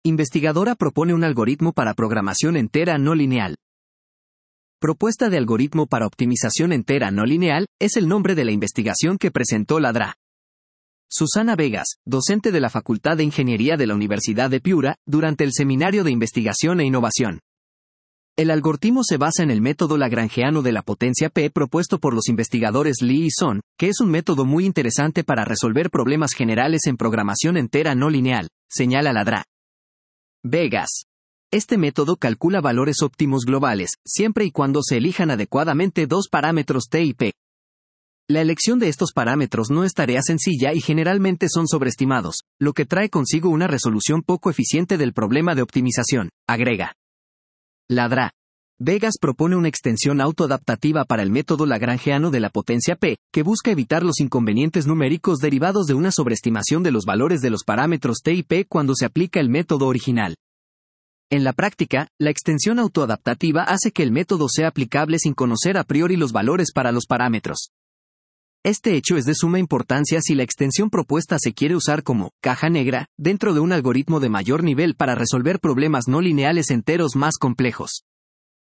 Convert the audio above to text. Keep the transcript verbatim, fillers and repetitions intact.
Investigadora propone un algoritmo para programación entera no lineal. Propuesta de algoritmo para optimización entera no lineal, es el nombre de la investigación que presentó la D R A. Susana Vegas, docente de la Facultad de Ingeniería de la Universidad de Piura, durante el Seminario de Investigación e Innovación. El algoritmo se basa en el método lagrangiano de la potencia P propuesto por los investigadores Lee y Son, que es un método muy interesante para resolver problemas generales en programación entera no lineal, señala la D R A. Vegas. Este método calcula valores óptimos globales, siempre y cuando se elijan adecuadamente dos parámetros T y P. La elección de estos parámetros no es tarea sencilla y generalmente son sobreestimados, lo que trae consigo una resolución poco eficiente del problema de optimización, agrega. La D R A. Vegas propone una extensión autoadaptativa para el método lagrangiano de la potencia P, que busca evitar los inconvenientes numéricos derivados de una sobreestimación de los valores de los parámetros T y P cuando se aplica el método original. En la práctica, la extensión autoadaptativa hace que el método sea aplicable sin conocer a priori los valores para los parámetros. Este hecho es de suma importancia si la extensión propuesta se quiere usar como caja negra dentro de un algoritmo de mayor nivel para resolver problemas no lineales enteros más complejos.